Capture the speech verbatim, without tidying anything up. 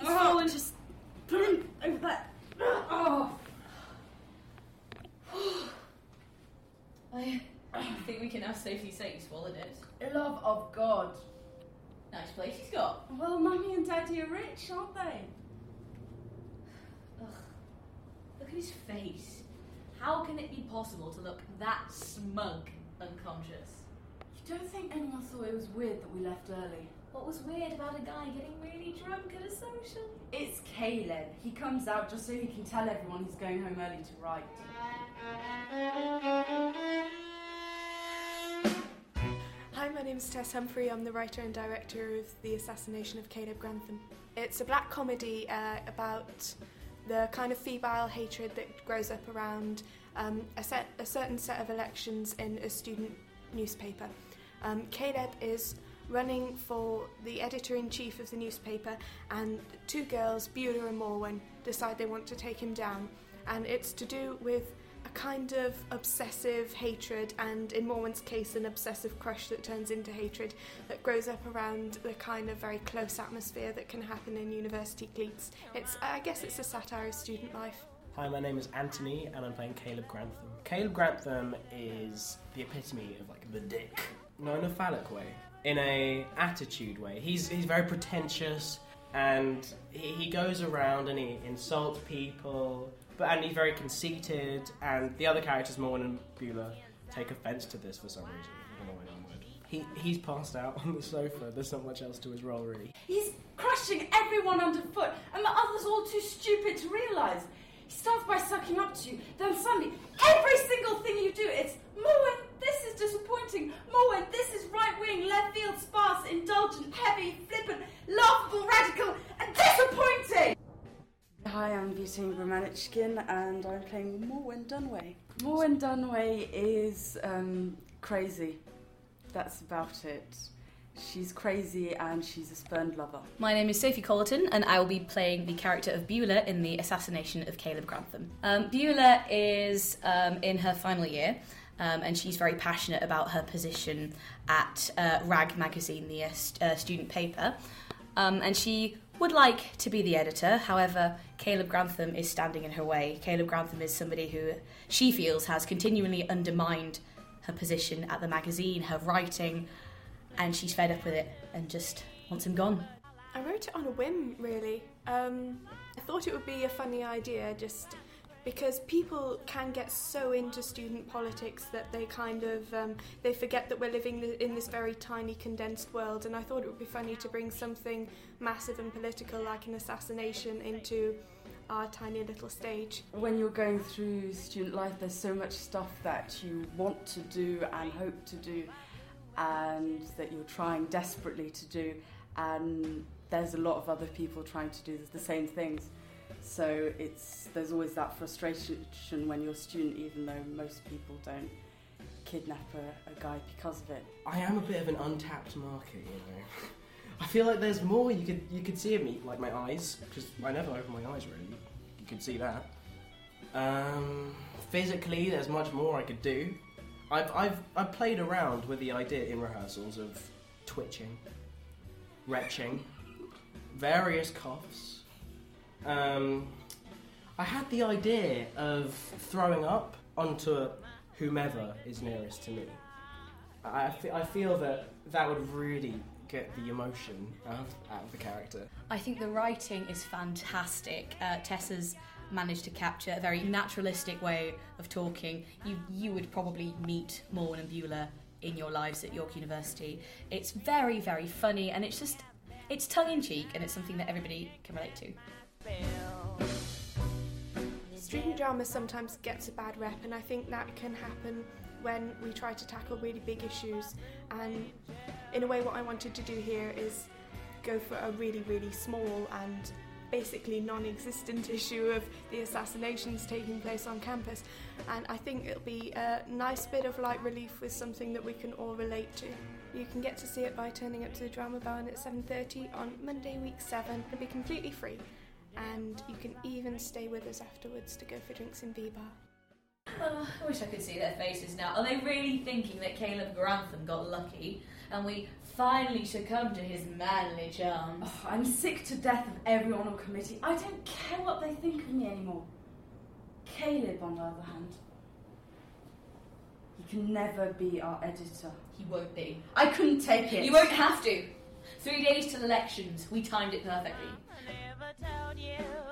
He's oh, fallen. Just put him over there. Oh. I think we can now safely say you swallowed it. Love of God. Nice place he's got. Well, Mummy and Daddy are rich, aren't they? Ugh. Look at his face. How can it be possible to look that smug unconscious? You don't think anyone thought it was weird that we left early? What was weird about a guy getting really drunk at a social? It's Caleb. He comes out just so he can tell everyone he's going home early to write. Hi, my name is Tess Humphrey. I'm the writer and director of The Assassination of Caleb Grantham. It's a black comedy uh, about the kind of febrile hatred that grows up around um, a, set, a certain set of elections in a student newspaper. Um, Caleb is running for the editor-in-chief of the newspaper, and two girls, Beulah and Morwen, decide they want to take him down. And it's to do with a kind of obsessive hatred, and in Morwen's case an obsessive crush that turns into hatred, that grows up around the kind of very close atmosphere that can happen in university cliques. It's, I guess it's a satire of student life. Hi, my name is Anthony and I'm playing Caleb Grantham. Caleb Grantham is the epitome of like the dick. Not in a phallic way, in a attitude way. He's he's very pretentious, and he, he goes around and he insults people, but and he's very conceited, and the other characters, Morwen and Beulah, take offence to this for some reason. I don't know why I'm weird. He he's passed out on the sofa. There's not much else to his role, really. He's crushing everyone underfoot, and the others all too stupid to realise. He starts by sucking up to you, then suddenly, every single thing you do, it's, Morwen, this is disappointing. Morwen, this is right-wing, left-field, sparse, indulgent, heavy, flippant, laughable, radical, and disappointing! Hi, I'm Butane Bramanichkin, and I'm playing Morwen Dunway. Morwen Dunway is um, crazy. That's about it. She's crazy and she's a spurned lover. My name is Sophie Collerton and I will be playing the character of Beulah in The Assassination of Caleb Grantham. Um, Beulah is um, in her final year um, and she's very passionate about her position at uh, Rag magazine, the uh, st- uh, student paper. Um, and she would like to be the editor, however, Caleb Grantham is standing in her way. Caleb Grantham is somebody who she feels has continually undermined her position at the magazine, her writing, and she's fed up with it and just wants him gone. I wrote it on a whim, really. Um, I thought it would be a funny idea, just because people can get so into student politics that they kind of um, they forget that we're living in this very tiny, condensed world. And I thought it would be funny to bring something massive and political, like an assassination, into our tiny little stage. When you're going through student life, there's so much stuff that you want to do and hope to do, and that you're trying desperately to do, and there's a lot of other people trying to do the same things. So it's there's always that frustration when you're a student, even though most people don't kidnap a, a guy because of it. I am a bit of an untapped market, you know. I feel like there's more you could you could see in me, like my eyes, because I never open my eyes really. You could see that. Um, physically, there's much more I could do. I've I've I've played around with the idea in rehearsals of twitching, retching, various coughs. Um, I had the idea of throwing up onto whomever is nearest to me. I, fe- I feel that that would really get the emotion out of, out of the character. I think the writing is fantastic. Uh, Tessa's managed to capture a very naturalistic way of talking. You you would probably meet Morwen and Beulah in your lives at York University. It's very, very funny, and it's just, it's tongue-in-cheek, and it's something that everybody can relate to. Student drama sometimes gets a bad rep, and I think that can happen when we try to tackle really big issues. And in a way, what I wanted to do here is go for a really, really small and basically non-existent issue of the assassinations taking place on campus, and I think it'll be a nice bit of light relief with something that we can all relate to. You can get to see it by turning up to the Drama Barn at seven thirty on Monday week seven. It'll be completely free, and you can even stay with us afterwards to go for drinks in V-Bar. Oh, I wish I could see their faces now. Are they really thinking that Caleb Grantham got lucky and we finally succumbed to his manly charms? Oh, I'm sick to death of everyone on committee. I don't care what they think of me anymore. Caleb, on the other hand, he can never be our editor. He won't be. I couldn't take it. You won't have to. Three days till elections. We timed it perfectly. I never told you